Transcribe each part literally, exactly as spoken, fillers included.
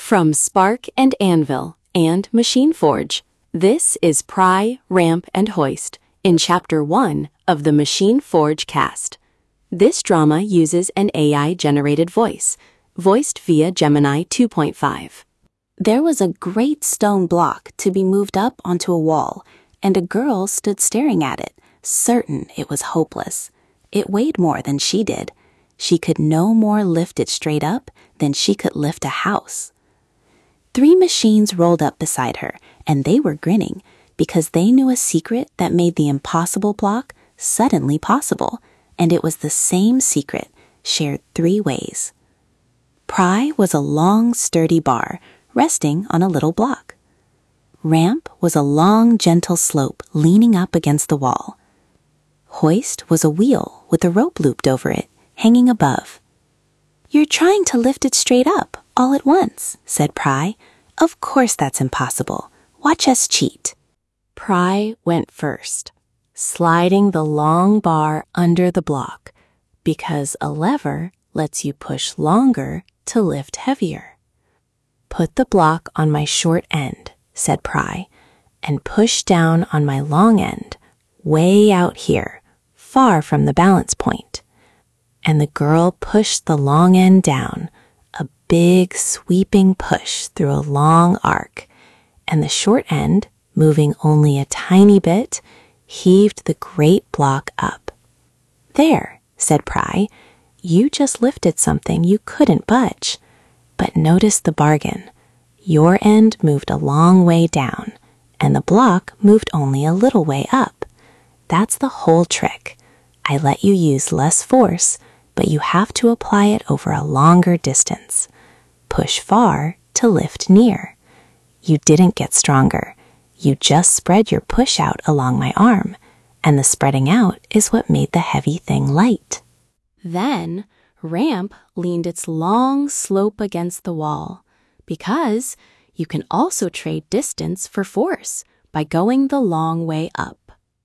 From Spark and Anvil and Machine Forge, this is Pry, Ramp, and Hoist in Chapter one of the Machine Forge cast. This drama uses an A I-generated voice, voiced via Gemini two point five. There was a great stone block to be moved up onto a wall, and a girl stood staring at it, certain it was hopeless. It weighed more than she did. She could no more lift it straight up than she could lift a house. Three machines rolled up beside her, and they were grinning because they knew a secret that made the impossible block suddenly possible, and it was the same secret shared three ways. Pry was a long, sturdy bar resting on a little block. Ramp was a long, gentle slope leaning up against the wall. Hoist was a wheel with a rope looped over it, hanging above. "You're trying to lift it straight up, all at once," said Pry. "Of course that's impossible. Watch us cheat." Pry went first, sliding the long bar under the block, because a lever lets you push longer to lift heavier. "Put the block on my short end," said Pry, "and push down on my long end, way out here, far from the balance point." And the girl pushed the long end down, a big sweeping push through a long arc, and the short end, moving only a tiny bit, heaved the great block up. "There," said Pry, "you just lifted something you couldn't budge. But notice the bargain. Your end moved a long way down, and the block moved only a little way up. That's the whole trick. I let you use less force, but you have to apply it over a longer distance. Push far to lift near. You didn't get stronger. You just spread your push out along my arm, and the spreading out is what made the heavy thing light." Then Ramp leaned its long slope against the wall, because you can also trade distance for force by going the long way up.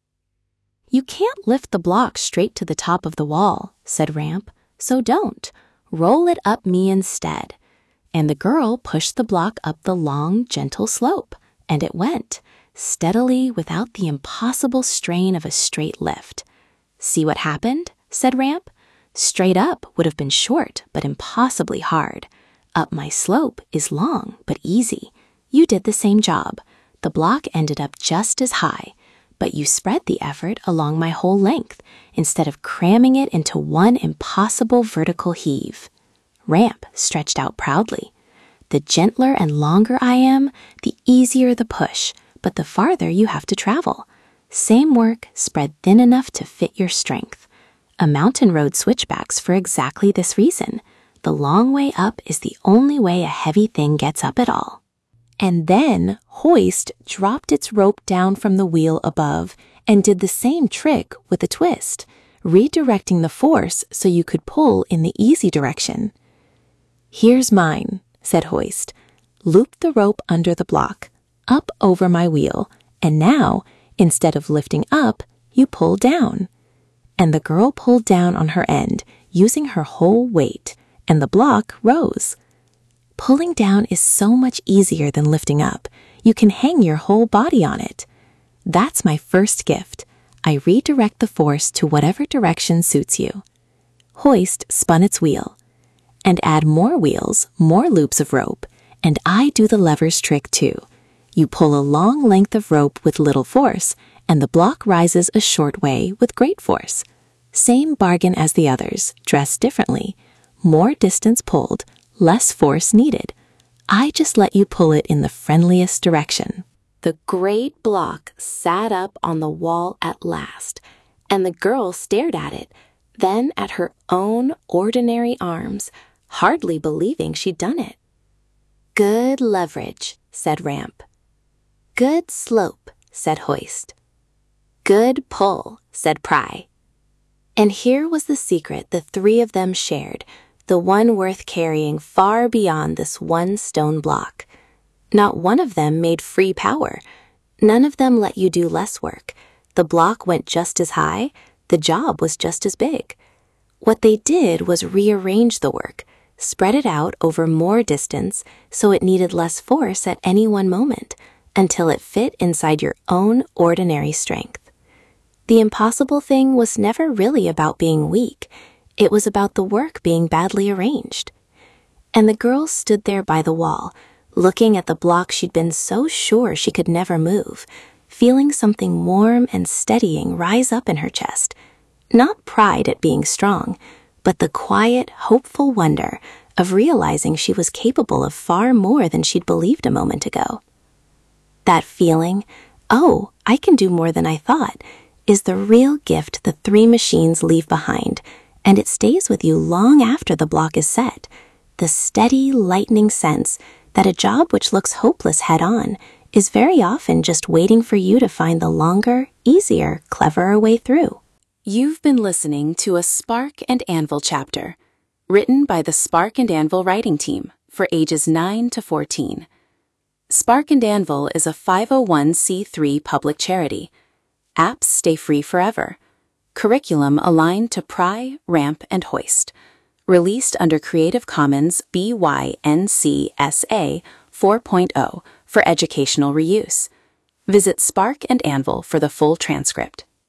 "You can't lift the block straight to the top of the wall," said Ramp, "so don't. Roll it up me instead." And the girl pushed the block up the long, gentle slope, and it went, steadily without the impossible strain of a straight lift. "See what happened?" said Ramp. "Straight up would have been short, but impossibly hard. Up my slope is long, but easy. You did the same job. The block ended up just as high, but you spread the effort along my whole length instead of cramming it into one impossible vertical heave." Ramp stretched out proudly. "The gentler and longer I am, the easier the push, but the farther you have to travel. Same work, spread thin enough to fit your strength. A mountain rode switchbacks for exactly this reason. The long way up is the only way a heavy thing gets up at all." And then Hoist dropped its rope down from the wheel above and did the same trick with a twist, redirecting the force so you could pull in the easy direction. "Here's mine," said Hoist. "Loop the rope under the block, up over my wheel, and now, instead of lifting up, you pull down." And the girl pulled down on her end, using her whole weight, and the block rose. Pulling down is so much easier than lifting up. You can hang your whole body on it. That's my first gift. I redirect the force to whatever direction suits you. Hoist spun its wheel. And add more wheels, more loops of rope, and I do the lever's trick too. You pull a long length of rope with little force, and the block rises a short way with great force. Same bargain as the others, dressed differently. More distance pulled, less force needed. I just let you pull it in the friendliest direction. The great block sat up on the wall at last, and the girl stared at it, then at her own ordinary arms, hardly believing she'd done it. "Good leverage," said Ramp. "Good slope," said Hoist. "Good pull," said Pry. And here was the secret the three of them shared, the one worth carrying far beyond this one stone block. Not one of them made free power. None of them let you do less work. The block went just as high. The job was just as big. What they did was rearrange the work, spread it out over more distance so it needed less force at any one moment, until it fit inside your own ordinary strength. The impossible thing was never really about being weak. It was about the work being badly arranged. And the girl stood there by the wall, looking at the block she'd been so sure she could never move, feeling something warm and steadying rise up in her chest. Not pride at being strong, but the quiet, hopeful wonder of realizing she was capable of far more than she'd believed a moment ago. That feeling, oh, I can do more than I thought, is the real gift the three machines leave behind, and it stays with you long after the block is set. The steady, lightning sense that a job which looks hopeless head-on is very often just waiting for you to find the longer, easier, cleverer way through. You've been listening to a Spark and Anvil chapter, written by the Spark and Anvil writing team for ages nine to fourteen. Spark and Anvil is a five oh one c three public charity. Apps stay free forever. Curriculum aligned to Pry, Ramp, and Hoist. Released under Creative Commons B Y N C S A four point oh for educational reuse. Visit Spark and Anvil for the full transcript.